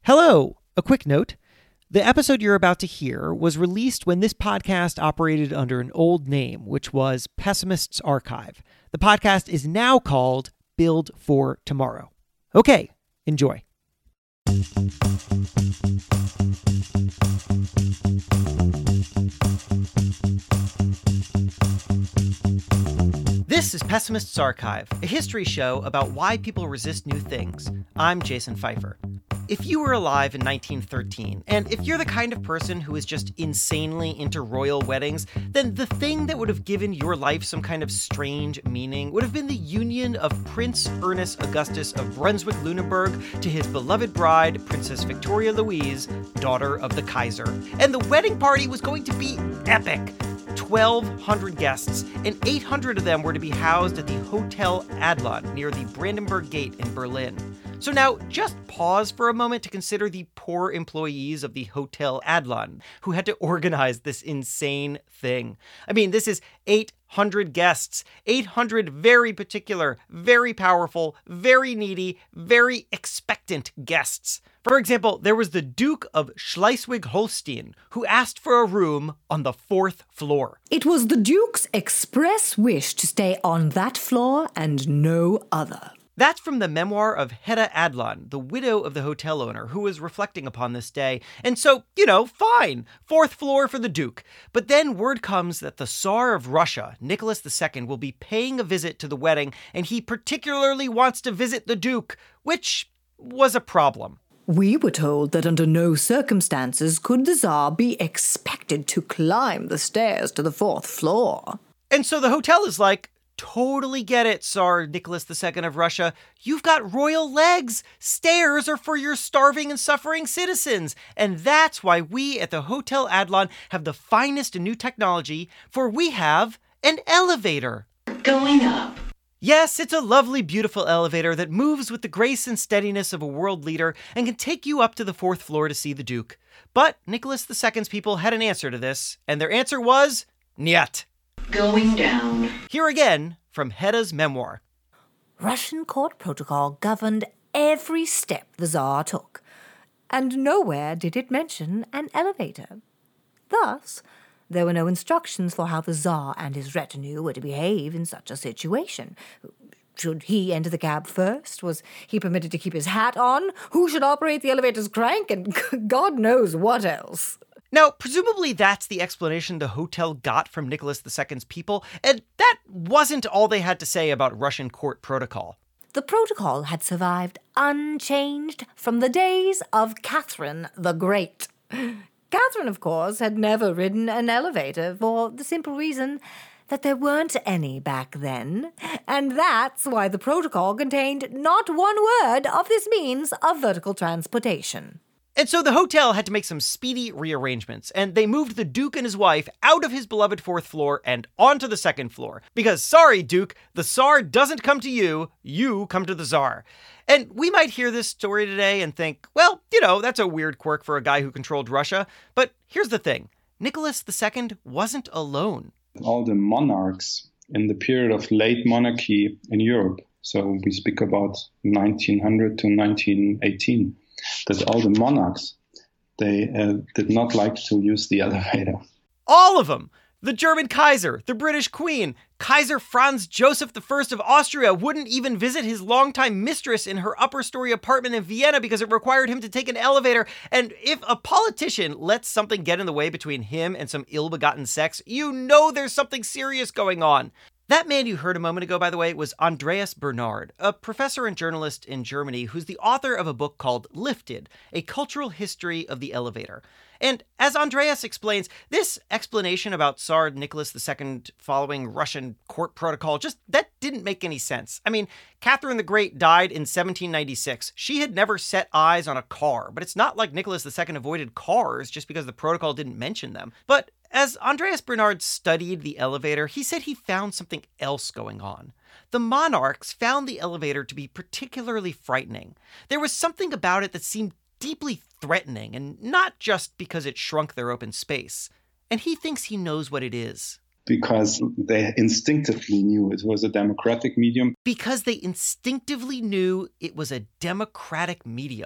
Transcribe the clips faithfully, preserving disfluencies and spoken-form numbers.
Hello! A quick note. The episode you're about to hear was released when this podcast operated under an old name, which was Pessimist's Archive. The podcast is now called Build for Tomorrow. Okay, enjoy. This is Pessimist's Archive, a history show about why people resist new things. I'm Jason Pfeiffer. If you were alive in nineteen thirteen, and if you're the kind of person who is just insanely into royal weddings, then the thing that would have given your life some kind of strange meaning would have been the union of Prince Ernest Augustus of Brunswick-Lunenburg to his beloved bride, Princess Victoria Louise, daughter of the Kaiser. And the wedding party was going to be epic. twelve hundred guests, and eight hundred of them were to be housed at the Hotel Adlon near the Brandenburg Gate in Berlin. So now, just pause for a moment to consider the poor employees of the Hotel Adlon who had to organize this insane thing. I mean, this is eight hundred guests, eight hundred very particular, very powerful, very needy, very expectant guests. For example, there was the Duke of Schleswig-Holstein, who asked for a room on the fourth floor. It was the Duke's express wish to stay on that floor and no other. That's from the memoir of Hedda Adlon, the widow of the hotel owner, who was reflecting upon this day. And so, you know, fine, fourth floor for the Duke. But then word comes that the Tsar of Russia, Nicholas the Second, will be paying a visit to the wedding, and he particularly wants to visit the Duke, which was a problem. We were told that under no circumstances could the Tsar be expected to climb the stairs to the fourth floor. And so the hotel is like, totally get it, Tsar Nicholas the Second of Russia. You've got royal legs. Stairs are for your starving and suffering citizens. And that's why we at the Hotel Adlon have the finest new technology, for we have an elevator. Going up. Yes, it's a lovely, beautiful elevator that moves with the grace and steadiness of a world leader and can take you up to the fourth floor to see the Duke. But Nicholas the Second's people had an answer to this, and their answer was Nyet. Going down. Here again, from Hedda's memoir. Russian court protocol governed every step the Tsar took, and nowhere did it mention an elevator. Thus, there were no instructions for how the Tsar and his retinue were to behave in such a situation. Should he enter the cab first? Was he permitted to keep his hat on? Who should operate the elevator's crank? And God knows what else. Now, presumably that's the explanation the hotel got from Nicholas the Second's people, and that wasn't all they had to say about Russian court protocol. The protocol had survived unchanged from the days of Catherine the Great. Catherine, of course, had never ridden an elevator for the simple reason that there weren't any back then, and that's why the protocol contained not one word of this means of vertical transportation. And so the hotel had to make some speedy rearrangements, and they moved the Duke and his wife out of his beloved fourth floor and onto the second floor. Because, sorry, Duke, the Tsar doesn't come to you, you come to the Tsar. And we might hear this story today and think, well, you know, that's a weird quirk for a guy who controlled Russia. But here's the thing. Nicholas the Second wasn't alone. All the monarchs in the period of late monarchy in Europe, so we speak about nineteen hundred to nineteen eighteen, that all the monarchs, they uh, did not like to use the elevator. All of them! The German Kaiser, the British Queen, Kaiser Franz Joseph the First of Austria wouldn't even visit his longtime mistress in her upper-story apartment in Vienna because it required him to take an elevator. And if a politician lets something get in the way between him and some ill-begotten sex, you know there's something serious going on. That man you heard a moment ago, by the way, was Andreas Bernhard, a professor and journalist in Germany who's the author of a book called Lifted, A Cultural History of the Elevator. And as Andreas explains, this explanation about Tsar Nicholas the Second following Russian court protocol, just that didn't make any sense. I mean, Catherine the Great died in seventeen ninety-six. She had never set eyes on a car, but it's not like Nicholas the Second avoided cars just because the protocol didn't mention them. But as Andreas Bernhard studied the elevator, he said he found something else going on. The monarchs found the elevator to be particularly frightening. There was something about it that seemed deeply threatening, and not just because it shrunk their open space. And he thinks he knows what it is. Because they instinctively knew it was a democratic medium. Because they instinctively knew it was a democratic medium.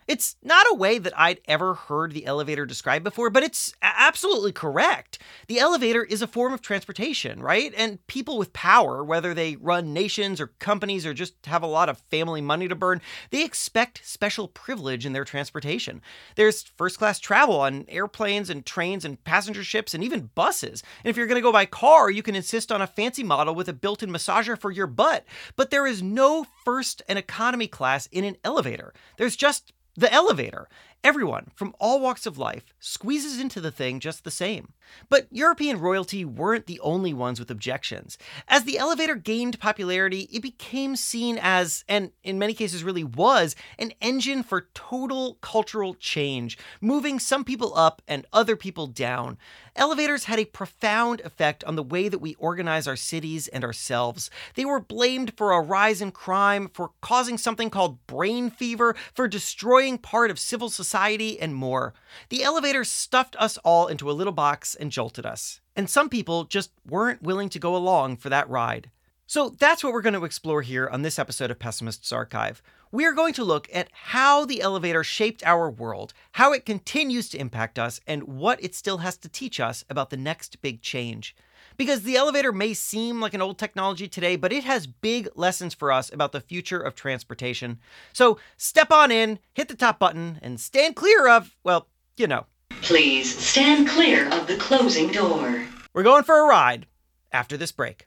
It's not a way that I'd ever heard the elevator described before, but it's absolutely correct. The elevator is a form of transportation, right? And people with power, whether they run nations or companies or just have a lot of family money to burn, they expect special privilege in their transportation. There's first-class travel on airplanes and trains and passenger ships and even buses. And if you're going to go by car, you can insist on a fancy model with a built-in massager for your butt. But there is no first and economy class in an elevator. There's just the elevator. Everyone from all walks of life squeezes into the thing just the same. But European royalty weren't the only ones with objections. As the elevator gained popularity, it became seen as, and in many cases really was, an engine for total cultural change, moving some people up and other people down. Elevators had a profound effect on the way that we organize our cities and ourselves. They were blamed for a rise in crime, for causing something called brain fever, for destroying part of civil society, and more. The elevator stuffed us all into a little box and jolted us. And some people just weren't willing to go along for that ride. So that's what we're going to explore here on this episode of Pessimist's Archive. We are going to look at how the elevator shaped our world, how it continues to impact us, and what it still has to teach us about the next big change. Because the elevator may seem like an old technology today, but it has big lessons for us about the future of transportation. So step on in, hit the top button, and stand clear of, well, you know. Please stand clear of the closing door. We're going for a ride after this break.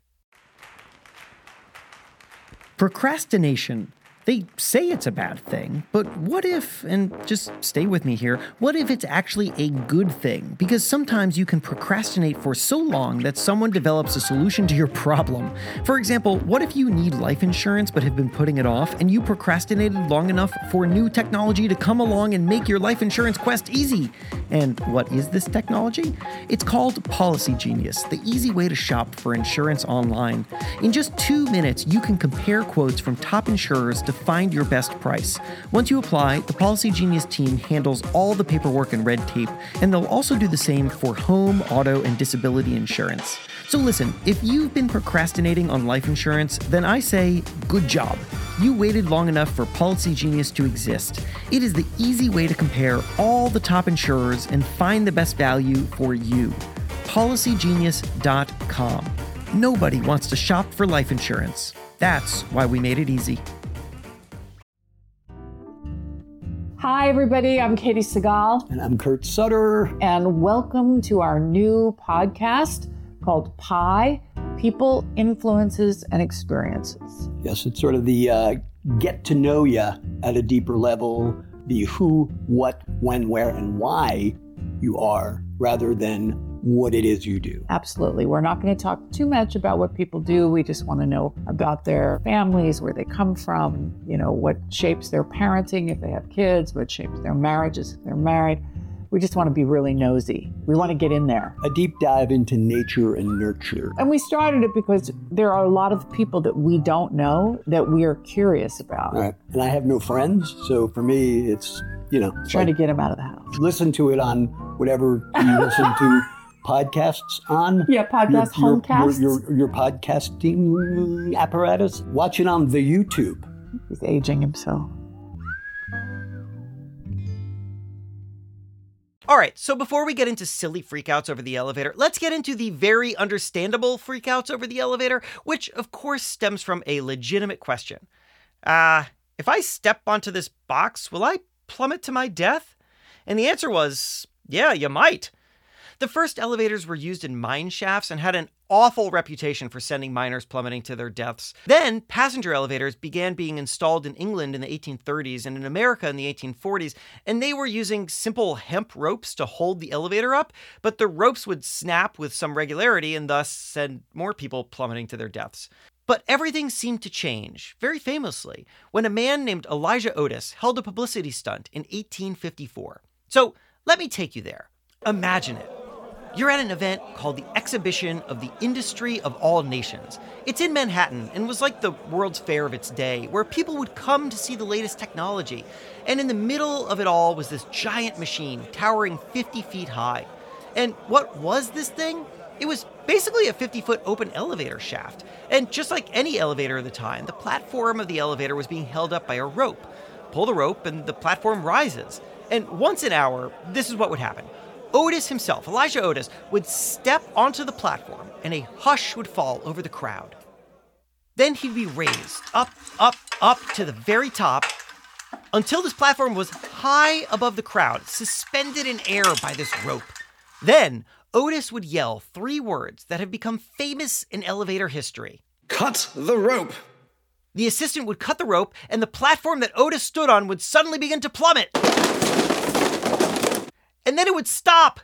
Procrastination. They say it's a bad thing, but what if, and just stay with me here, what if it's actually a good thing? Because sometimes you can procrastinate for so long that someone develops a solution to your problem. For example, what if you need life insurance but have been putting it off, and you procrastinated long enough for new technology to come along and make your life insurance quest easy? And what is this technology? It's called Policy Genius, the easy way to shop for insurance online. In just two minutes, you can compare quotes from top insurers to find your best price. Once you apply, the Policy Genius team handles all the paperwork and red tape, and they'll also do the same for home, auto, and disability insurance. So listen, if you've been procrastinating on life insurance, then I say, good job. You waited long enough for Policy Genius to exist. It is the easy way to compare all the top insurers and find the best value for you. policy genius dot com. Nobody wants to shop for life insurance. That's why we made it easy. Hi, everybody. I'm Katie Segal. And I'm Kurt Sutter. And welcome to our new podcast called Pi, People, Influences, and Experiences. Yes, it's sort of the uh, get to know you at a deeper level, the who, what, when, where, and why you are, rather than what it is you do. Absolutely. We're not going to talk too much about what people do. We just want to know about their families, where they come from, you know, what shapes their parenting if they have kids, what shapes their marriages if they're married. We just want to be really nosy. We want to get in there. A deep dive into nature and nurture. And we started it because there are a lot of people that we don't know that we are curious about. Right. And I have no friends, so for me, it's, you know. Trying like, to get them out of the house. Listen to it on whatever you listen to podcasts on. Yeah, podcast, your, homecasts. Your, your, your podcasting apparatus. Watch it on the YouTube. He's aging himself. All right, so before we get into silly freakouts over the elevator, let's get into the very understandable freakouts over the elevator, which of course stems from a legitimate question. Uh, if I step onto this box, will I plummet to my death? And the answer was, yeah, you might. The first elevators were used in mine shafts and had an awful reputation for sending miners plummeting to their deaths. Then, passenger elevators began being installed in England in the eighteen thirties and in America in the eighteen forties, and they were using simple hemp ropes to hold the elevator up, but the ropes would snap with some regularity and thus send more people plummeting to their deaths. But everything seemed to change, very famously, when a man named Elijah Otis held a publicity stunt in eighteen fifty-four. So, let me take you there. Imagine it. You're at an event called the Exhibition of the Industry of All Nations. It's in Manhattan and was like the World's Fair of its day, where people would come to see the latest technology. And in the middle of it all was this giant machine towering fifty feet high. And what was this thing? It was basically a fifty-foot open elevator shaft. And just like any elevator of the time, the platform of the elevator was being held up by a rope. pull the rope, and the platform rises. And once an hour, this is what would happen. Otis himself, Elijah Otis, would step onto the platform, and a hush would fall over the crowd. Then he'd be raised up, up, up to the very top, until this platform was high above the crowd, suspended in air by this rope. Then, Otis would yell three words that have become famous in elevator history. Cut the rope! The assistant would cut the rope, and the platform that Otis stood on would suddenly begin to plummet. And then it would stop.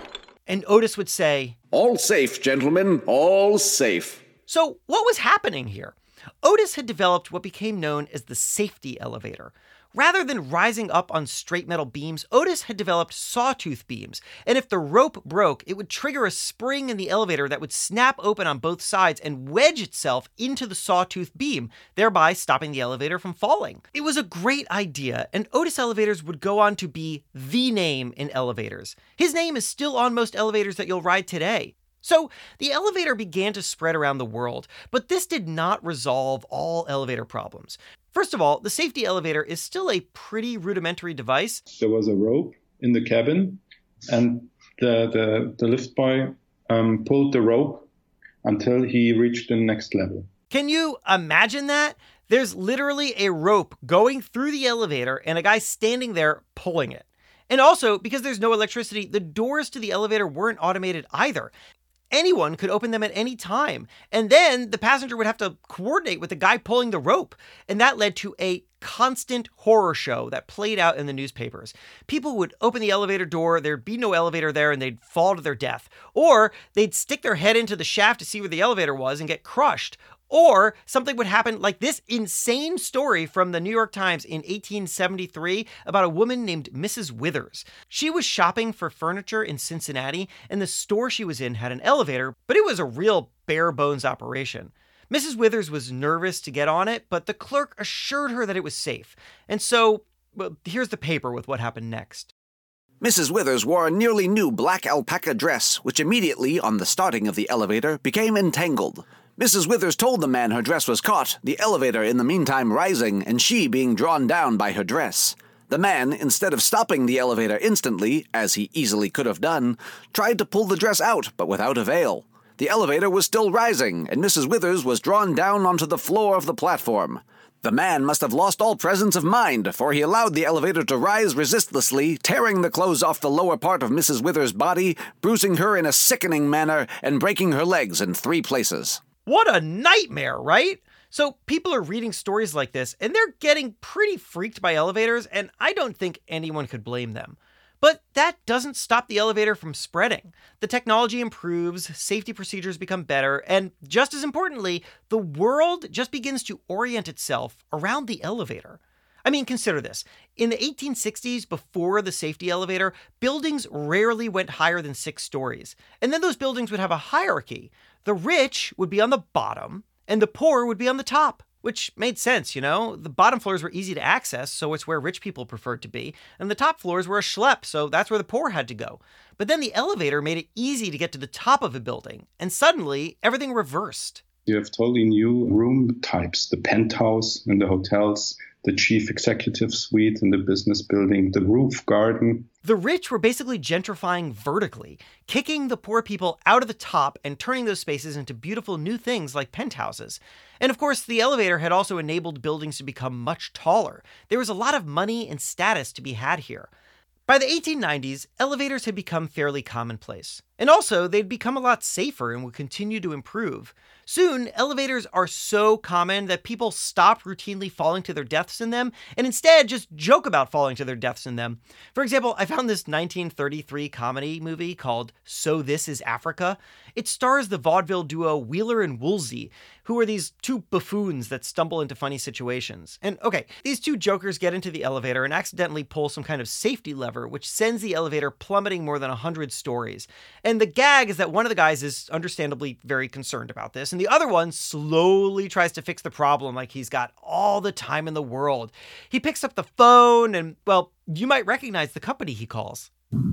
And Otis would say, "All safe, gentlemen, all safe." So what was happening here? Otis had developed what became known as the safety elevator. Rather than rising up on straight metal beams, Otis had developed sawtooth beams, and if the rope broke, it would trigger a spring in the elevator that would snap open on both sides and wedge itself into the sawtooth beam, thereby stopping the elevator from falling. It was a great idea, and Otis elevators would go on to be the name in elevators. His name is still on most elevators that you'll ride today. So the elevator began to spread around the world, but this did not resolve all elevator problems. First of all, the safety elevator is still a pretty rudimentary device. There was a rope in the cabin, and the, the, the lift boy um, pulled the rope until he reached the next level. Can you imagine that? There's literally a rope going through the elevator and a guy standing there pulling it. And also, because there's no electricity, the doors to the elevator weren't automated either. Anyone could open them at any time. And then the passenger would have to coordinate with the guy pulling the rope. And that led to a constant horror show that played out in the newspapers. People would open the elevator door, there'd be no elevator there, and they'd fall to their death. Or they'd stick their head into the shaft to see where the elevator was and get crushed. Or something would happen like this insane story from the New York Times in eighteen seventy-three about a woman named Missus Withers. She was shopping for furniture in Cincinnati, and the store she was in had an elevator, but it was a real bare-bones operation. Missus Withers was nervous to get on it, but the clerk assured her that it was safe. And so, well, here's the paper with what happened next. Missus Withers wore a nearly new black alpaca dress, which immediately, on the starting of the elevator, became entangled. Missus Withers told the man her dress was caught, the elevator in the meantime rising and she being drawn down by her dress. The man, instead of stopping the elevator instantly, as he easily could have done, tried to pull the dress out, but without avail. The elevator was still rising, and Missus Withers was drawn down onto the floor of the platform. The man must have lost all presence of mind, for he allowed the elevator to rise resistlessly, tearing the clothes off the lower part of Missus Withers' body, bruising her in a sickening manner, and breaking her legs in three places. What a nightmare, right? So people are reading stories like this, and they're getting pretty freaked by elevators, and I don't think anyone could blame them. But that doesn't stop the elevator from spreading. The technology improves, safety procedures become better, and just as importantly, the world just begins to orient itself around the elevator. I mean, consider this. In the eighteen sixties, before the safety elevator, buildings rarely went higher than six stories. And then those buildings would have a hierarchy. The rich would be on the bottom, and the poor would be on the top. Which made sense, you know? The bottom floors were easy to access, so it's where rich people preferred to be. And the top floors were a schlep, so that's where the poor had to go. But then the elevator made it easy to get to the top of a building. And suddenly, everything reversed. You have totally new room types, the penthouse in the hotels, the chief executive suite in the business building, the roof garden. The rich were basically gentrifying vertically, kicking the poor people out of the top and turning those spaces into beautiful new things like penthouses. And of course, the elevator had also enabled buildings to become much taller. There was a lot of money and status to be had here. By the eighteen nineties, elevators had become fairly commonplace. And also, they'd become a lot safer and would continue to improve. Soon, elevators are so common that people stop routinely falling to their deaths in them and instead just joke about falling to their deaths in them. For example, I found this nineteen thirty-three comedy movie called So This Is Africa. It stars the vaudeville duo Wheeler and Woolsey, who are these two buffoons that stumble into funny situations. And okay, these two jokers get into the elevator and accidentally pull some kind of safety lever, which sends the elevator plummeting more than one hundred stories. And the gag is that one of the guys is understandably very concerned about this, and the other one slowly tries to fix the problem like he's got all the time in the world. He picks up the phone and, well, you might recognize the company he calls.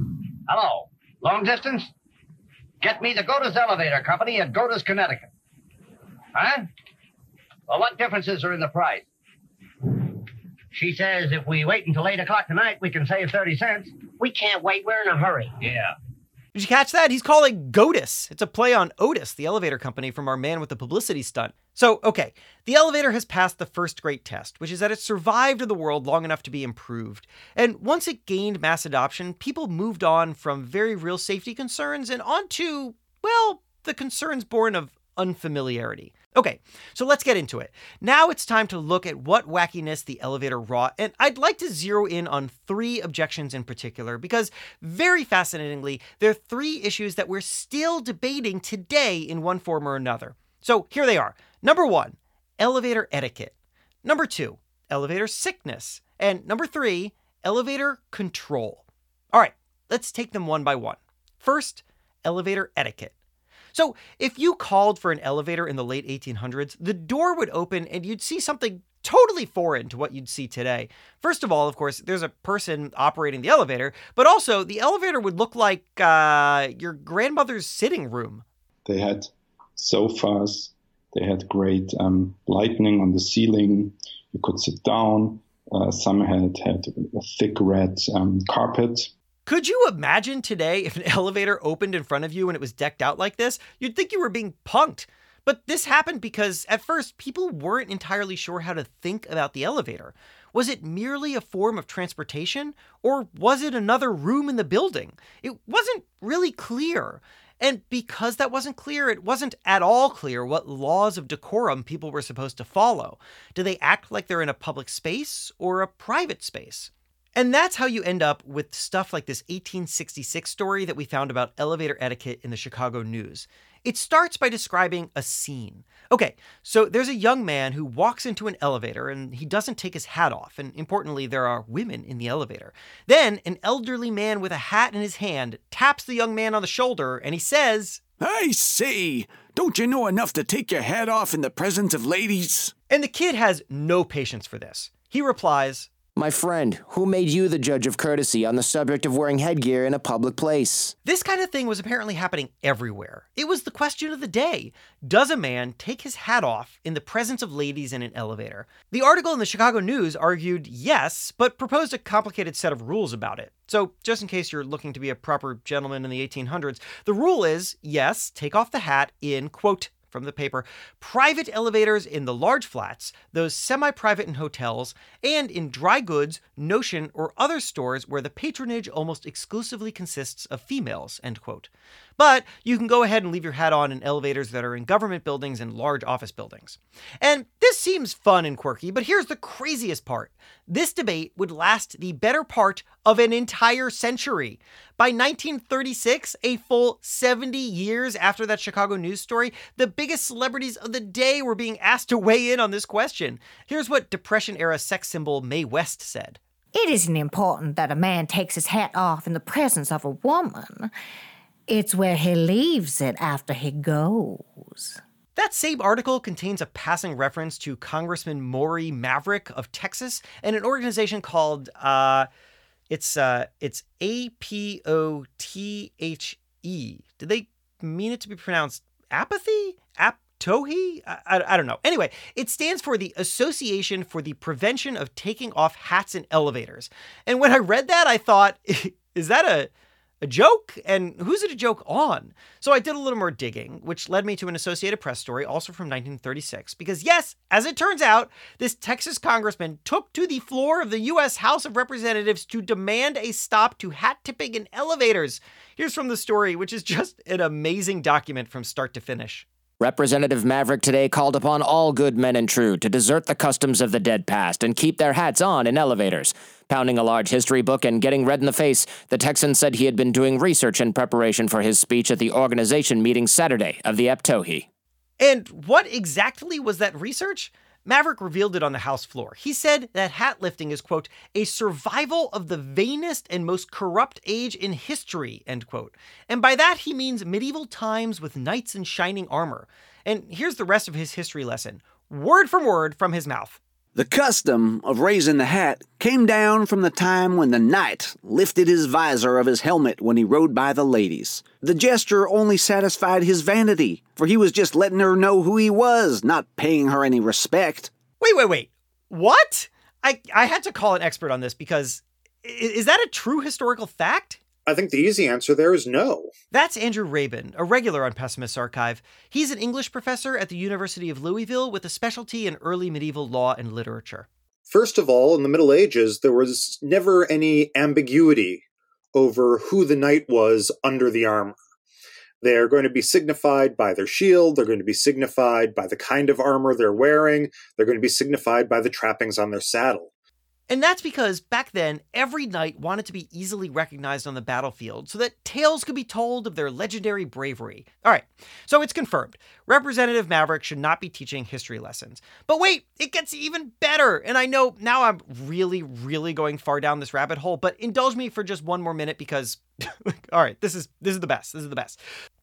Hello, long distance? Get me the Godas Elevator Company at Godas, Connecticut. Huh? Well, what differences are in the price? She says if we wait until eight o'clock tonight, we can save thirty cents. We can't wait. We're in a hurry. Yeah. Did you catch that? He's calling GOTUS. It's a play on Otis, the elevator company from Our Man with the Publicity Stunt. So, okay, the elevator has passed the first great test, which is that it survived in the world long enough to be improved. And once it gained mass adoption, people moved on from very real safety concerns and onto, well, the concerns born of unfamiliarity. Okay, so let's get into it. Now it's time to look at what wackiness the elevator wrought, and I'd like to zero in on three objections in particular, because very fascinatingly, there are three issues that we're still debating today in one form or another. So here they are. Number one, elevator etiquette. Number two, elevator sickness. And number three, elevator control. All right, let's take them one by one. First, elevator etiquette. So if you called for an elevator in the late eighteen hundreds, the door would open and you'd see something totally foreign to what you'd see today. First of all, of course, there's a person operating the elevator, but also the elevator would look like uh, your grandmother's sitting room. They had sofas, they had great um, lighting on the ceiling, you could sit down, uh, some had, had a thick red um, carpet. Could you imagine today if an elevator opened in front of you and it was decked out like this? You'd think you were being punked. But this happened because at first people weren't entirely sure how to think about the elevator. Was it merely a form of transportation, or was it another room in the building? It wasn't really clear. And because that wasn't clear, it wasn't at all clear what laws of decorum people were supposed to follow. Do they act like they're in a public space or a private space? And that's how you end up with stuff like this eighteen sixty-six story that we found about elevator etiquette in the Chicago News. It starts by describing a scene. Okay, so there's a young man who walks into an elevator and he doesn't take his hat off. And importantly, there are women in the elevator. Then an elderly man with a hat in his hand taps the young man on the shoulder and he says, "I say, don't you know enough to take your hat off in the presence of ladies?" And the kid has no patience for this. He replies, "My friend, who made you the judge of courtesy on the subject of wearing headgear in a public place?" This kind of thing was apparently happening everywhere. It was the question of the day. Does a man take his hat off in the presence of ladies in an elevator? The article in the Chicago News argued yes, but proposed a complicated set of rules about it. So just in case you're looking to be a proper gentleman in the eighteen hundreds, the rule is, yes, take off the hat in, quote, from the paper, private elevators in the large flats, those semi-private in hotels, and in dry goods, notion, or other stores where the patronage almost exclusively consists of females, end quote. But you can go ahead and leave your hat on in elevators that are in government buildings and large office buildings. And this seems fun and quirky, but here's the craziest part. This debate would last the better part of an entire century. By nineteen thirty-six, a full seventy years after that Chicago News story, the biggest celebrities of the day were being asked to weigh in on this question. Here's what Depression-era sex symbol Mae West said. It isn't important that a man takes his hat off in the presence of a woman. It's where he leaves it after he goes. That same article contains a passing reference to Congressman Maury Maverick of Texas and an organization called, uh, it's, uh, it's A P O T H E. Did they mean it to be pronounced apathy? Aptohi? I, I, I don't know. Anyway, it stands for the Association for the Prevention of Taking Off Hats in Elevators. And when I read that, I thought, is that a... A joke? And who's it a joke on? So I did a little more digging, which led me to an Associated Press story, also from nineteen thirty-six. Because yes, as it turns out, this Texas congressman took to the floor of the U S House of Representatives to demand a stop to hat tipping in elevators. Here's from the story, which is just an amazing document from start to finish. Representative Maverick today called upon all good men and true to desert the customs of the dead past and keep their hats on in elevators. Pounding a large history book and getting red in the face, the Texan said he had been doing research in preparation for his speech at the organization meeting Saturday of the Aptohi. And what exactly was that research? Maverick revealed it on the House floor. He said that hat lifting is, quote, a survival of the vainest and most corrupt age in history, end quote. And by that, he means medieval times with knights in shining armor. And here's the rest of his history lesson, word from word from his mouth. The custom of raising the hat came down from the time when the knight lifted his visor of his helmet when he rode by the ladies. The gesture only satisfied his vanity, for he was just letting her know who he was, not paying her any respect. Wait, wait, wait. What? I, I had to call an expert on this because is that a true historical fact? I think the easy answer there is no. That's Andrew Rabin, a regular on Pessimist Archive. He's an English professor at the University of Louisville with a specialty in early medieval law and literature. First of all, in the Middle Ages, there was never any ambiguity over who the knight was under the armor. They're going to be signified by their shield, they're going to be signified by the kind of armor they're wearing, they're going to be signified by the trappings on their saddle. And that's because back then, every knight wanted to be easily recognized on the battlefield so that tales could be told of their legendary bravery. All right, so it's confirmed. Representative Maverick should not be teaching history lessons. But wait, it gets even better. And I know now I'm really, really going far down this rabbit hole, but indulge me for just one more minute because, all right, this is this is the best. This is the best.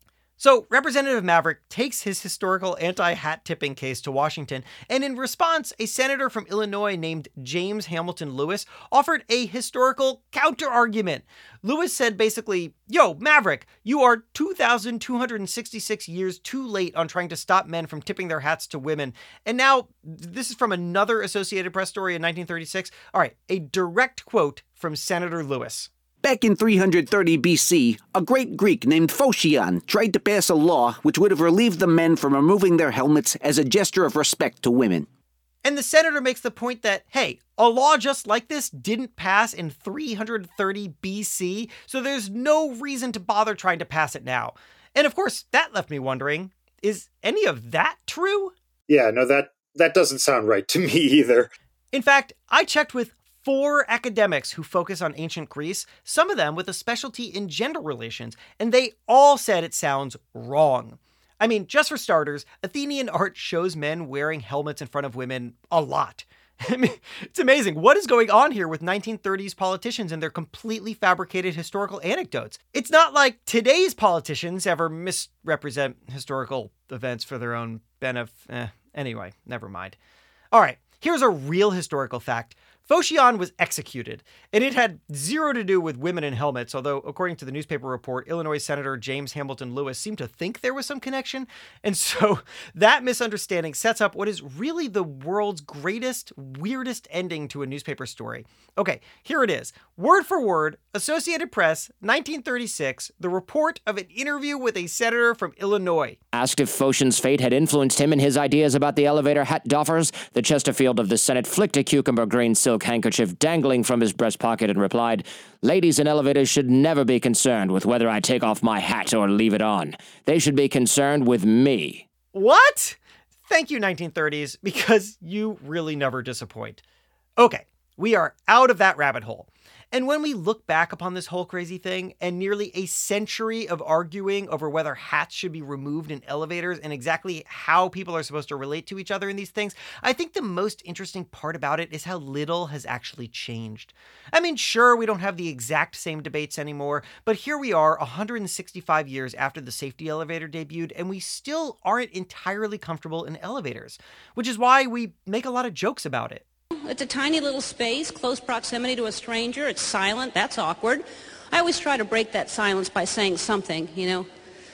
So Representative Maverick takes his historical anti-hat tipping case to Washington, and in response, a senator from Illinois named James Hamilton Lewis offered a historical counter-argument. Lewis said basically, yo, Maverick, you are two thousand two hundred sixty-six years too late on trying to stop men from tipping their hats to women. And now, this is from another Associated Press story in nineteen thirty-six. All right, a direct quote from Senator Lewis. Back in three hundred thirty B C, a great Greek named Phocion tried to pass a law which would have relieved the men from removing their helmets as a gesture of respect to women. And the senator makes the point that, hey, a law just like this didn't pass in three hundred thirty B C, so there's no reason to bother trying to pass it now. And of course, that left me wondering, is any of that true? Yeah, no, that, that doesn't sound right to me either. In fact, I checked with four academics who focus on ancient Greece, some of them with a specialty in gender relations, and they all said it sounds wrong. I mean, just for starters, Athenian art shows men wearing helmets in front of women a lot. I mean, it's amazing. What is going on here with nineteen thirties politicians and their completely fabricated historical anecdotes? It's not like today's politicians ever misrepresent historical events for their own benefit. Eh, anyway, never mind. All right, here's a real historical fact. Phocion was executed, and it had zero to do with women in helmets, although, according to the newspaper report, Illinois Senator James Hamilton Lewis seemed to think there was some connection. And so that misunderstanding sets up what is really the world's greatest, weirdest ending to a newspaper story. Okay, here it is. Word for word, Associated Press, nineteen thirty-six, the report of an interview with a senator from Illinois. Asked if Phocion's fate had influenced him in his ideas about the elevator hat doffers, the Chesterfield of the Senate flicked a cucumber green silk handkerchief dangling from his breast pocket and replied, "Ladies in elevators should never be concerned with whether I take off my hat or leave it on. They should be concerned with me." What? Thank you, nineteen thirties, because you really never disappoint. Okay, we are out of that rabbit hole. And when we look back upon this whole crazy thing and nearly a century of arguing over whether hats should be removed in elevators and exactly how people are supposed to relate to each other in these things, I think the most interesting part about it is how little has actually changed. I mean, sure, we don't have the exact same debates anymore, but here we are one hundred sixty-five years after the safety elevator debuted, and we still aren't entirely comfortable in elevators, which is why we make a lot of jokes about it. It's a tiny little space, close proximity to a stranger. It's silent. That's awkward. I always try to break that silence by saying something, you know.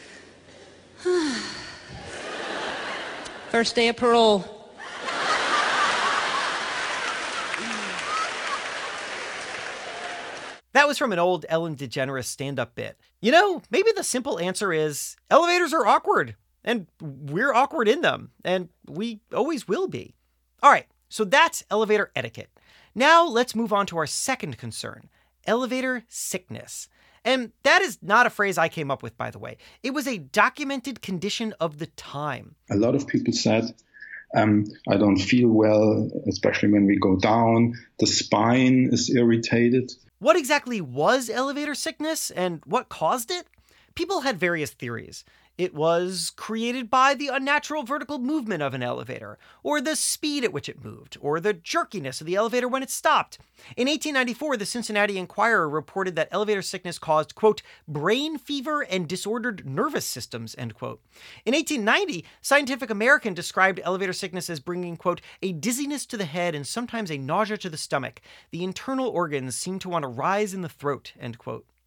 First day of parole. That was from an old Ellen DeGeneres stand-up bit. You know, maybe the simple answer is elevators are awkward, and we're awkward in them, and we always will be. All right. So that's elevator etiquette. Now let's move on to our second concern, elevator sickness. And that is not a phrase I came up with, by the way. It was a documented condition of the time. A lot of people said, um, I don't feel well, especially when we go down. The spine is irritated. What exactly was elevator sickness and what caused it? People had various theories. It was created by the unnatural vertical movement of an elevator, or the speed at which it moved, or the jerkiness of the elevator when it stopped. In eighteen ninety-four, the Cincinnati Enquirer reported that elevator sickness caused, quote, brain fever and disordered nervous systems, end quote. In eighteen ninety, Scientific American described elevator sickness as bringing, quote, a dizziness to the head and sometimes a nausea to the stomach. The internal organs seem to want to rise in the throat, end quote.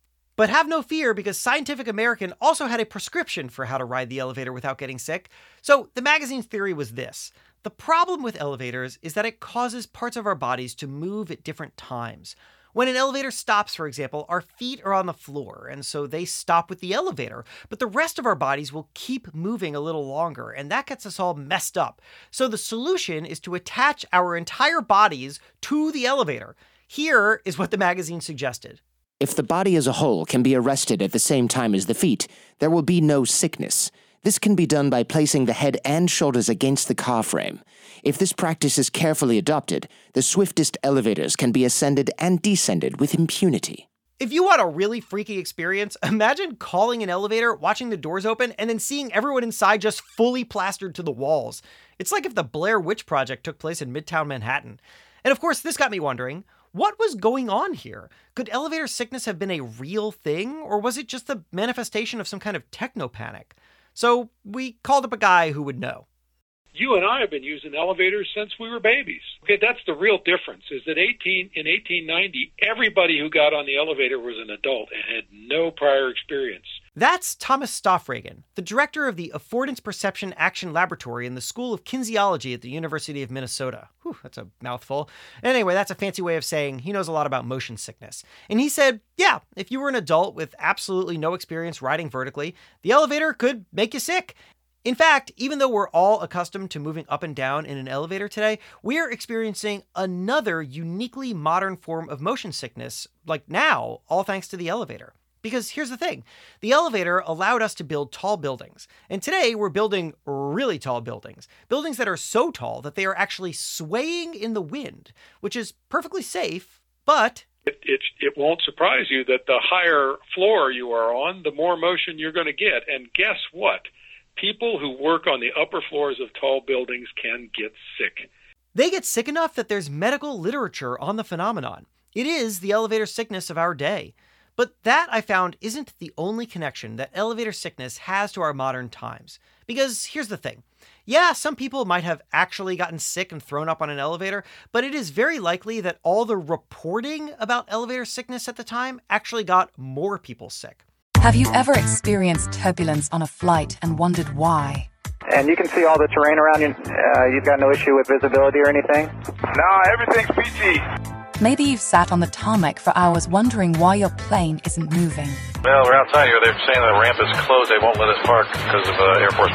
But have no fear, because Scientific American also had a prescription for how to ride the elevator without getting sick. So the magazine's theory was this. The problem with elevators is that it causes parts of our bodies to move at different times. When an elevator stops, for example, our feet are on the floor, and so they stop with the elevator, but the rest of our bodies will keep moving a little longer, and that gets us all messed up. So the solution is to attach our entire bodies to the elevator. Here is what the magazine suggested. If the body as a whole can be arrested at the same time as the feet, there will be no sickness. This can be done by placing the head and shoulders against the car frame. If this practice is carefully adopted, the swiftest elevators can be ascended and descended with impunity. If you want a really freaky experience, imagine calling an elevator, watching the doors open, and then seeing everyone inside just fully plastered to the walls. It's like if the Blair Witch Project took place in Midtown Manhattan. And of course, this got me wondering, what was going on here? Could elevator sickness have been a real thing, or was it just the manifestation of some kind of techno-panic? So we called up a guy who would know. You and I have been using elevators since we were babies. Okay, that's the real difference, is that eighteen in eighteen ninety, everybody who got on the elevator was an adult and had no prior experience. That's Thomas Stoffragan, the director of the Affordance Perception Action Laboratory in the School of Kinesiology at the University of Minnesota. Whew, that's a mouthful. Anyway, that's a fancy way of saying he knows a lot about motion sickness. And he said, yeah, if you were an adult with absolutely no experience riding vertically, the elevator could make you sick. In fact, even though we're all accustomed to moving up and down in an elevator today, we're experiencing another uniquely modern form of motion sickness, like now, all thanks to the elevator. Because here's the thing, the elevator allowed us to build tall buildings. And today we're building really tall buildings. Buildings that are so tall that they are actually swaying in the wind, which is perfectly safe, but... It, it, it won't surprise you that the higher floor you are on, the more motion you're going to get. And guess what? People who work on the upper floors of tall buildings can get sick. They get sick enough that there's medical literature on the phenomenon. It is the elevator sickness of our day. But that, I found, isn't the only connection that elevator sickness has to our modern times. Because here's the thing. Yeah, some people might have actually gotten sick and thrown up on an elevator, but it is very likely that all the reporting about elevator sickness at the time actually got more people sick. Have you ever experienced turbulence on a flight and wondered why? And you can see all the terrain around you. Uh, you've got no issue with visibility or anything? No, everything's peachy. Maybe you've sat on the tarmac for hours wondering why your plane isn't moving. Well, we're outside here. They're saying the ramp is closed. They won't let us park because of uh, Air Force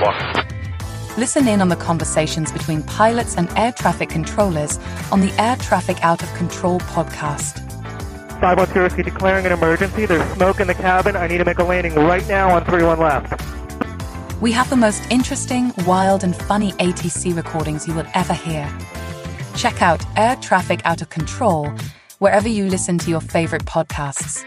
One. Listen in on the conversations between pilots and air traffic controllers on the Air Traffic Out of Control podcast. five one zero, declaring an emergency. There's smoke in the cabin. I need to make a landing right now on three one left. We have the most interesting, wild, and funny A T C recordings you will ever hear. Check out Air Traffic Out of Control wherever you listen to your favorite podcasts.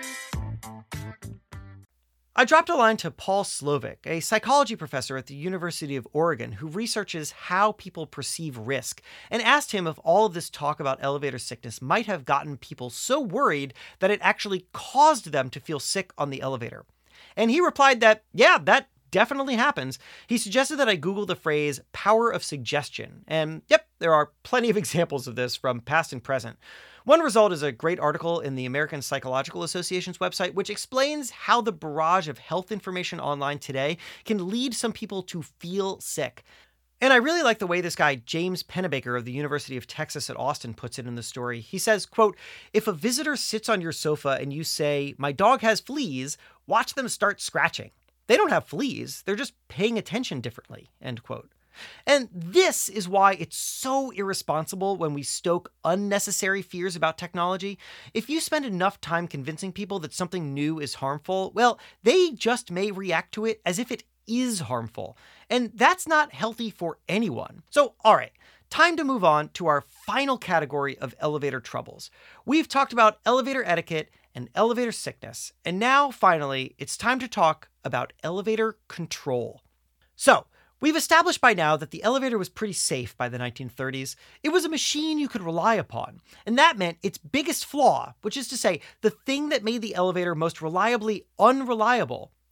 I dropped a line to Paul Slovic, a psychology professor at the University of Oregon who researches how people perceive risk, and asked him if all of this talk about elevator sickness might have gotten people so worried that it actually caused them to feel sick on the elevator. And he replied that, yeah, that definitely happens. He suggested that I Google the phrase power of suggestion. And yep, there are plenty of examples of this from past and present. One result is a great article in the American Psychological Association's website, which explains how the barrage of health information online today can lead some people to feel sick. And I really like the way this guy, James Pennebaker of the University of Texas at Austin, puts it in the story. He says, quote, if a visitor sits on your sofa and you say, my dog has fleas, watch them start scratching. They don't have fleas, they're just paying attention differently, end quote. And this is why it's so irresponsible when we stoke unnecessary fears about technology. If you spend enough time convincing people that something new is harmful, well, they just may react to it as if it is harmful. And that's not healthy for anyone. So, all right, time to move on to our final category of elevator troubles. We've talked about elevator etiquette and elevator sickness, and now, finally, it's time to talk about elevator control. So, we've established by now that the elevator was pretty safe by the nineteen thirties. It was a machine you could rely upon, and that meant its biggest flaw, which is to say, the thing that made the elevator most reliably unreliable,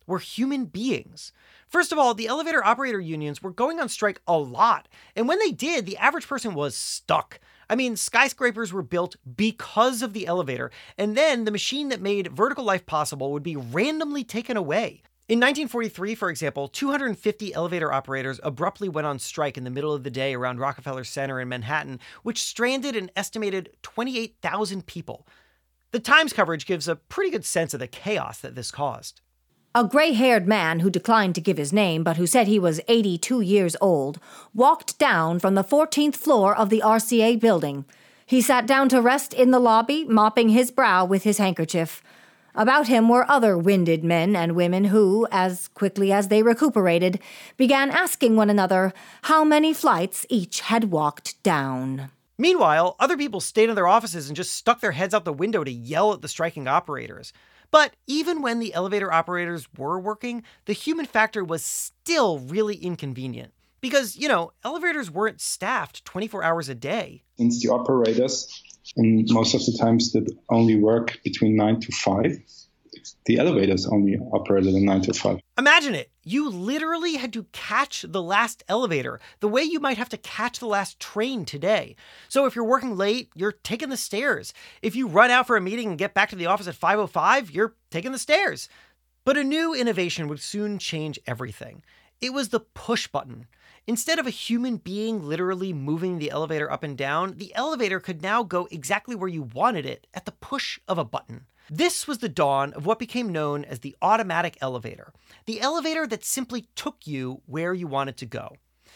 were human beings. First of all, the elevator operator unions were going on strike a lot, and when they did, the average person was stuck. I mean, skyscrapers were built because of the elevator, and then the machine that made vertical life possible would be randomly taken away. In nineteen forty-three, for example, two hundred fifty elevator operators abruptly went on strike in the middle of the day around Rockefeller Center in Manhattan, which stranded an estimated twenty-eight thousand people. The Times coverage gives a pretty good sense of the chaos that this caused. A gray-haired man who declined to give his name but who said he was eighty-two years old walked down from the fourteenth floor of the R C A building. He sat down to rest in the lobby, mopping his brow with his handkerchief. About him were other winded men and women who, as quickly as they recuperated, began asking one another how many flights each had walked down. Meanwhile, other people stayed in their offices and just stuck their heads out the window to yell at the striking operators. But even when the elevator operators were working, the human factor was still really inconvenient. Because, you know, elevators weren't staffed twenty-four hours a day. Since the operators, and most of the times, did only work between nine to five, the elevators only operated in nine to five. Imagine it. You literally had to catch the last elevator, the way you might have to catch the last train today. So if you're working late, you're taking the stairs. If you run out for a meeting and get back to the office at five oh five, you're taking the stairs. But a new innovation would soon change everything. It was the push button. Instead of a human being literally moving the elevator up and down, the elevator could now go exactly where you wanted it at the push of a button. This was the dawn of what became known as the automatic elevator, the elevator that simply took you where you wanted to go.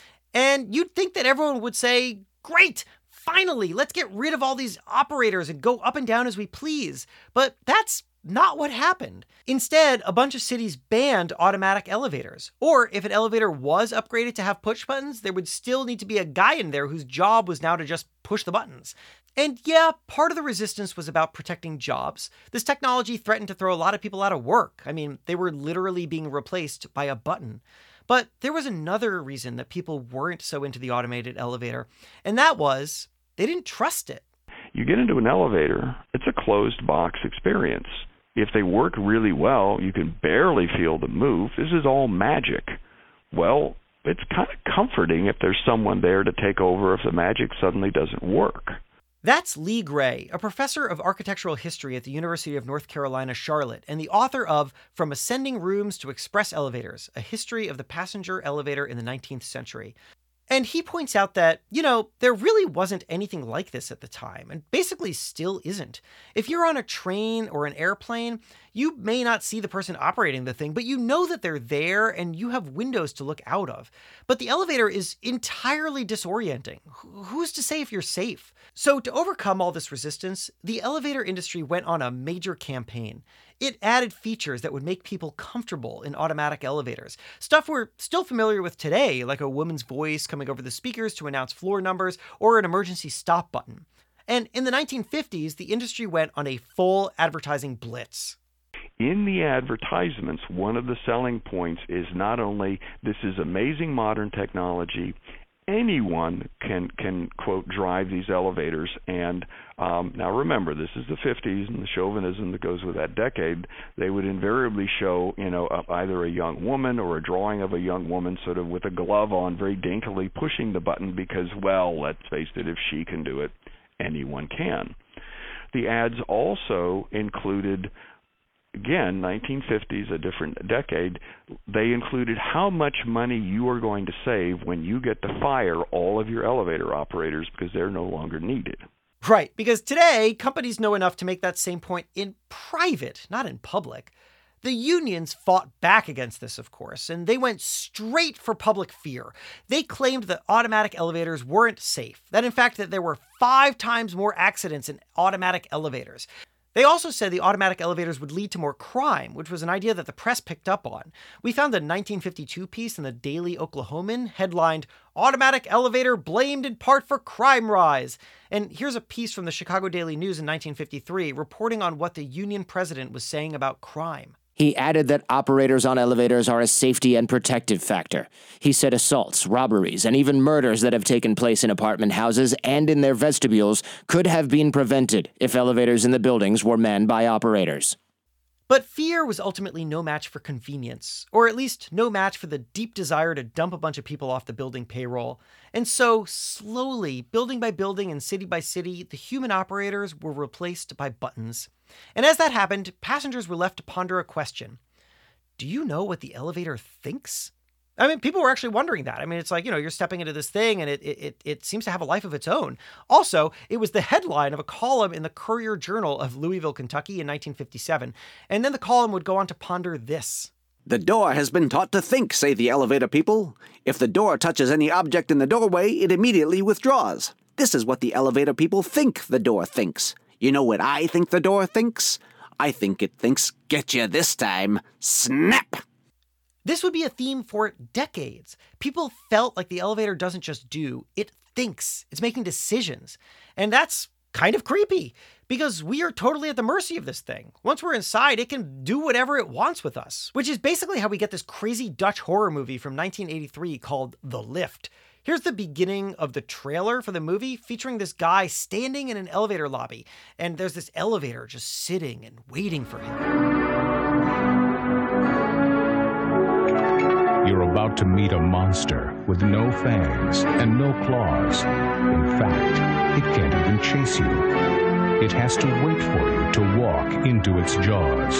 And you'd think that everyone would say, great, finally, let's get rid of all these operators and go up and down as we please. But that's not what happened. Instead, a bunch of cities banned automatic elevators. Or if an elevator was upgraded to have push buttons, there would still need to be a guy in there whose job was now to just push the buttons. And yeah, part of the resistance was about protecting jobs. This technology threatened to throw a lot of people out of work. I mean, they were literally being replaced by a button. But there was another reason that people weren't so into the automated elevator, and that was they didn't trust it. You get into an elevator, it's a closed box experience. If they work really well, you can barely feel them move. This is all magic. Well, it's kind of comforting if there's someone there to take over if the magic suddenly doesn't work. That's Lee Gray, a professor of architectural history at the University of North Carolina, Charlotte, and the author of From Ascending Rooms to Express Elevators, A History of the Passenger Elevator in the nineteenth Century. And he points out that, you know, there really wasn't anything like this at the time, and basically still isn't. If you're on a train or an airplane, you may not see the person operating the thing, but you know that they're there and you have windows to look out of. But the elevator is entirely disorienting. Who's to say if you're safe? So to overcome all this resistance, the elevator industry went on a major campaign. It added features that would make people comfortable in automatic elevators. Stuff we're still familiar with today, like a woman's voice coming over the speakers to announce floor numbers or an emergency stop button. And in the nineteen fifties, the industry went on a full advertising blitz. In the advertisements, one of the selling points is not only this is amazing modern technology, anyone can, can quote, drive these elevators. And um, now remember, this is the fifties and the chauvinism that goes with that decade. They would invariably show, you know, uh, either a young woman or a drawing of a young woman sort of with a glove on, very daintily pushing the button because, well, let's face it, if she can do it, anyone can. The ads also included, again, nineteen fifties, a different decade, they included how much money you are going to save when you get to fire all of your elevator operators because they're no longer needed. Right, because today, companies know enough to make that same point in private, not in public. The unions fought back against this, of course, and they went straight for public fear. They claimed that automatic elevators weren't safe, that in fact that there were five times more accidents in automatic elevators. They also said the automatic elevators would lead to more crime, which was an idea that the press picked up on. We found a nineteen fifty-two piece in the Daily Oklahoman headlined, "Automatic Elevator Blamed in Part for Crime Rise." And here's a piece from the Chicago Daily News in nineteen fifty-three reporting on what the union president was saying about crime. He added that operators on elevators are a safety and protective factor. He said assaults, robberies, and even murders that have taken place in apartment houses and in their vestibules could have been prevented if elevators in the buildings were manned by operators. But fear was ultimately no match for convenience, or at least no match for the deep desire to dump a bunch of people off the building payroll. And so, slowly, building by building and city by city, the human operators were replaced by buttons. And as that happened, passengers were left to ponder a question. Do you know what the elevator thinks? I mean, people were actually wondering that. I mean, it's like, you know, you're stepping into this thing and it, it, it seems to have a life of its own. Also, it was the headline of a column in the Courier Journal of Louisville, Kentucky in nineteen fifty-seven. And then the column would go on to ponder this. The door has been taught to think, say the elevator people. If the door touches any object in the doorway, it immediately withdraws. This is what the elevator people think the door thinks. You know what I think the door thinks? I think it thinks, get you this time, snap! This would be a theme for decades. People felt like the elevator doesn't just do, it thinks. It's making decisions. And that's kind of creepy because we are totally at the mercy of this thing. Once we're inside, it can do whatever it wants with us, which is basically how we get this crazy Dutch horror movie from nineteen eighty-three called The Lift. Here's the beginning of the trailer for the movie featuring this guy standing in an elevator lobby, and there's this elevator just sitting and waiting for him. You're about to meet a monster with no fangs and no claws. In fact, it can't even chase you. It has to wait for you to walk into its jaws.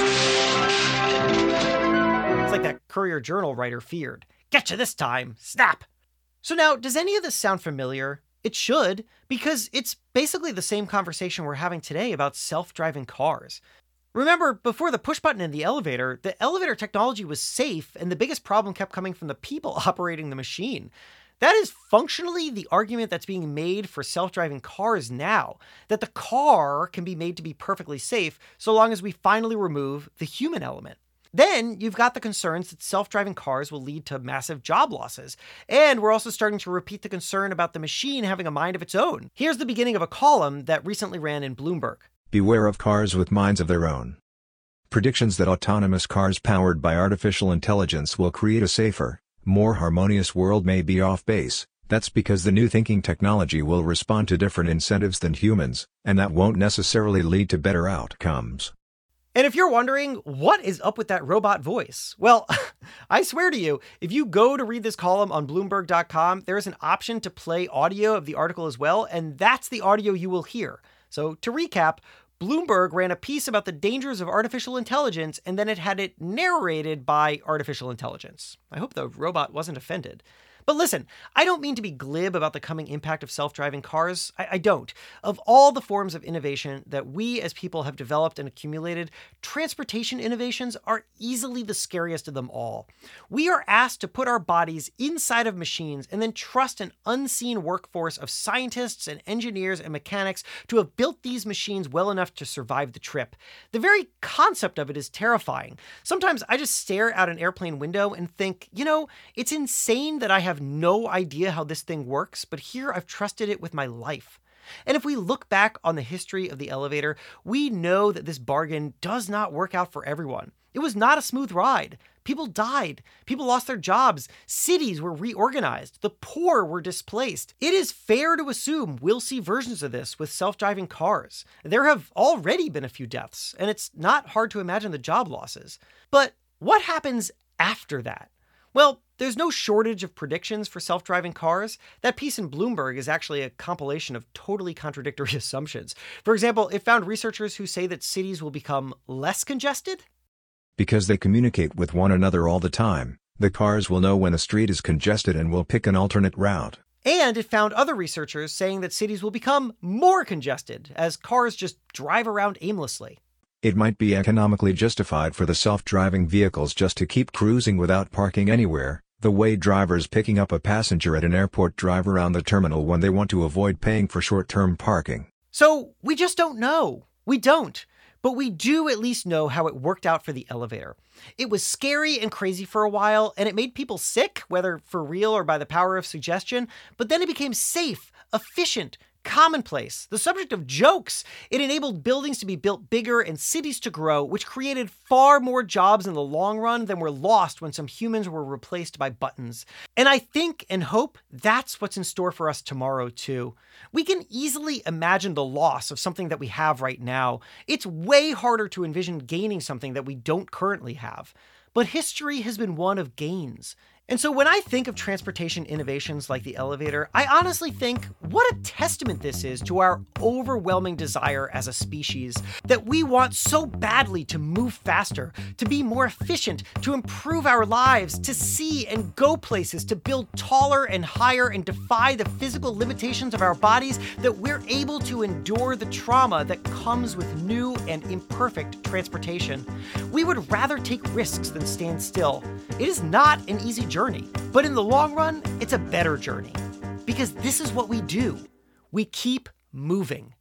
It's like that Courier Journal writer feared. Get you this time, snap! So now, does any of this sound familiar? It should, because it's basically the same conversation we're having today about self-driving cars. Remember, before the push button in the elevator, the elevator technology was safe, and the biggest problem kept coming from the people operating the machine. That is functionally the argument that's being made for self-driving cars now, that the car can be made to be perfectly safe so long as we finally remove the human element. Then you've got the concerns that self-driving cars will lead to massive job losses. And we're also starting to repeat the concern about the machine having a mind of its own. Here's the beginning of a column that recently ran in Bloomberg. Beware of cars with minds of their own. Predictions that autonomous cars powered by artificial intelligence will create a safer, more harmonious world may be off base. That's because the new thinking technology will respond to different incentives than humans, and that won't necessarily lead to better outcomes. And if you're wondering, what is up with that robot voice? Well, I swear to you, if you go to read this column on Bloomberg dot com, there is an option to play audio of the article as well, and that's the audio you will hear. So to recap, Bloomberg ran a piece about the dangers of artificial intelligence, and then it had it narrated by artificial intelligence. I hope the robot wasn't offended. But listen, I don't mean to be glib about the coming impact of self-driving cars. I, I don't. Of all the forms of innovation that we as people have developed and accumulated, transportation innovations are easily the scariest of them all. We are asked to put our bodies inside of machines and then trust an unseen workforce of scientists and engineers and mechanics to have built these machines well enough to survive the trip. The very concept of it is terrifying. Sometimes I just stare out an airplane window and think, you know, it's insane that I have no idea how this thing works, but here I've trusted it with my life. And if we look back on the history of the elevator, we know that this bargain does not work out for everyone. It was not a smooth ride. People died. People lost their jobs. Cities were reorganized. The poor were displaced. It is fair to assume we'll see versions of this with self-driving cars. There have already been a few deaths, and it's not hard to imagine the job losses. But what happens after that? Well, there's no shortage of predictions for self-driving cars. That piece in Bloomberg is actually a compilation of totally contradictory assumptions. For example, it found researchers who say that cities will become less congested. Because they communicate with one another all the time, the cars will know when a street is congested and will pick an alternate route. And it found other researchers saying that cities will become more congested as cars just drive around aimlessly. It might be economically justified for the self-driving vehicles just to keep cruising without parking anywhere, the way drivers picking up a passenger at an airport drive around the terminal when they want to avoid paying for short-term parking. So we just don't know. We don't. But we do at least know how it worked out for the elevator. It was scary and crazy for a while, and it made people sick, whether for real or by the power of suggestion, but then it became safe, efficient, commonplace, the subject of jokes. It enabled buildings to be built bigger and cities to grow, which created far more jobs in the long run than were lost when some humans were replaced by buttons. And I think and hope that's what's in store for us tomorrow, too. We can easily imagine the loss of something that we have right now. It's way harder to envision gaining something that we don't currently have. But history has been one of gains. And so when I think of transportation innovations like the elevator, I honestly think what a testament this is to our overwhelming desire as a species, that we want so badly to move faster, to be more efficient, to improve our lives, to see and go places, to build taller and higher and defy the physical limitations of our bodies, that we're able to endure the trauma that comes with new and imperfect transportation. We would rather take risks than stand still. It is not an easy journey, but in the long run, it's a better journey. Because this is what we do. We keep moving.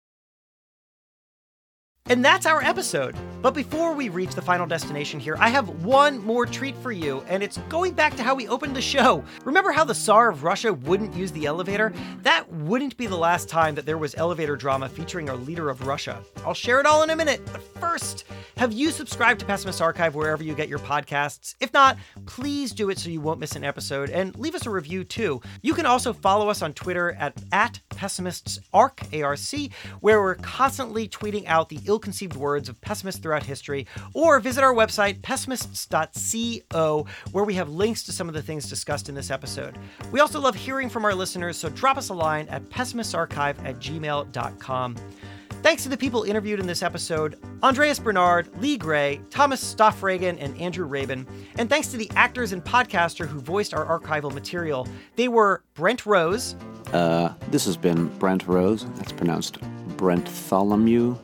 And that's our episode. But before we reach the final destination here, I have one more treat for you, and it's going back to how we opened the show. Remember how the Tsar of Russia wouldn't use the elevator? That wouldn't be the last time that there was elevator drama featuring our leader of Russia. I'll share it all in a minute, but first, have you subscribed to Pessimist Archive wherever you get your podcasts? If not, please do it so you won't miss an episode, and leave us a review too. You can also follow us on Twitter at, at PessimistsArc, A R C, where we're constantly tweeting out the ill-conceived words of pessimists throughout history, or visit our website, pessimists dot co, where we have links to some of the things discussed in this episode. We also love hearing from our listeners, so drop us a line at pessimistarchive at gmail dot com. Thanks to the people interviewed in this episode, Andreas Bernard, Lee Gray, Thomas Stoffragan, and Andrew Rabin. And thanks to the actors and podcaster who voiced our archival material. They were Brent Rose. Uh, this has been Brent Rose. That's pronounced Brenttholomew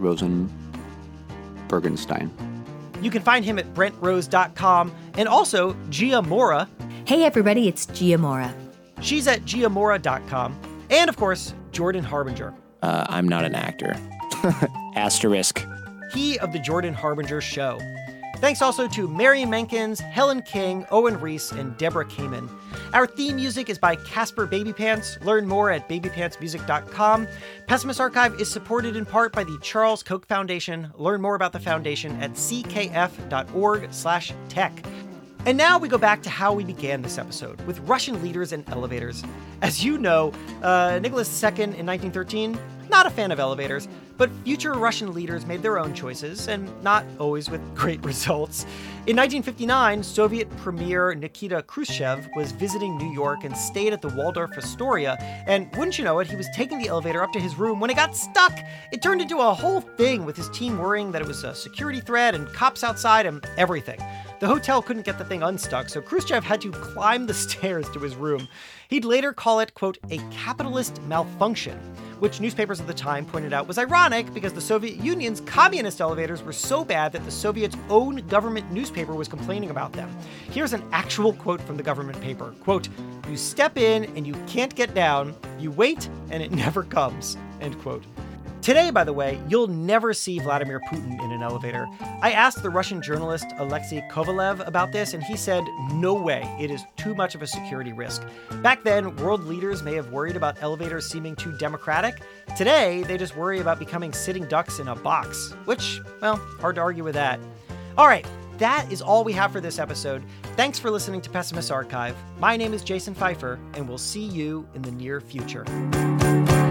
Rosenbergenstein. You can find him at brent rose dot com. And also Gia Mora. Hey everybody, it's Gia Mora. She's at gia mora dot com. And of course, Jordan Harbinger. Uh, I'm not an actor. Asterisk. He of the Jordan Harbinger Show. Thanks also to Marion Menkins, Helen King, Owen Reese, and Deborah Kamen. Our theme music is by Casper Babypants. Learn more at baby pants music dot com. Pessimist Archive is supported in part by the Charles Koch Foundation. Learn more about the foundation at c k f dot org slash tech. And now we go back to how we began this episode, with Russian leaders and elevators. As you know, uh, Nicholas the Second in nineteen thirteen, not a fan of elevators, but future Russian leaders made their own choices, and not always with great results. In nineteen fifty-nine, Soviet Premier Nikita Khrushchev was visiting New York and stayed at the Waldorf Astoria, and wouldn't you know it, he was taking the elevator up to his room when it got stuck. It turned into a whole thing, with his team worrying that it was a security threat and cops outside and everything. The hotel couldn't get the thing unstuck, so Khrushchev had to climb the stairs to his room. He'd later call it, quote, a capitalist malfunction, which newspapers at the time pointed out was ironic because the Soviet Union's communist elevators were so bad that the Soviets' own government newspaper was complaining about them. Here's an actual quote from the government paper, quote, you step in and you can't get down, you wait and it never comes, end quote. Today, by the way, you'll never see Vladimir Putin in an elevator. I asked the Russian journalist Alexei Kovalev about this, and he said, no way, it is too much of a security risk. Back then, world leaders may have worried about elevators seeming too democratic. Today, they just worry about becoming sitting ducks in a box, which, well, hard to argue with that. All right, that is all we have for this episode. Thanks for listening to Pessimist Archive. My name is Jason Pfeiffer, and we'll see you in the near future.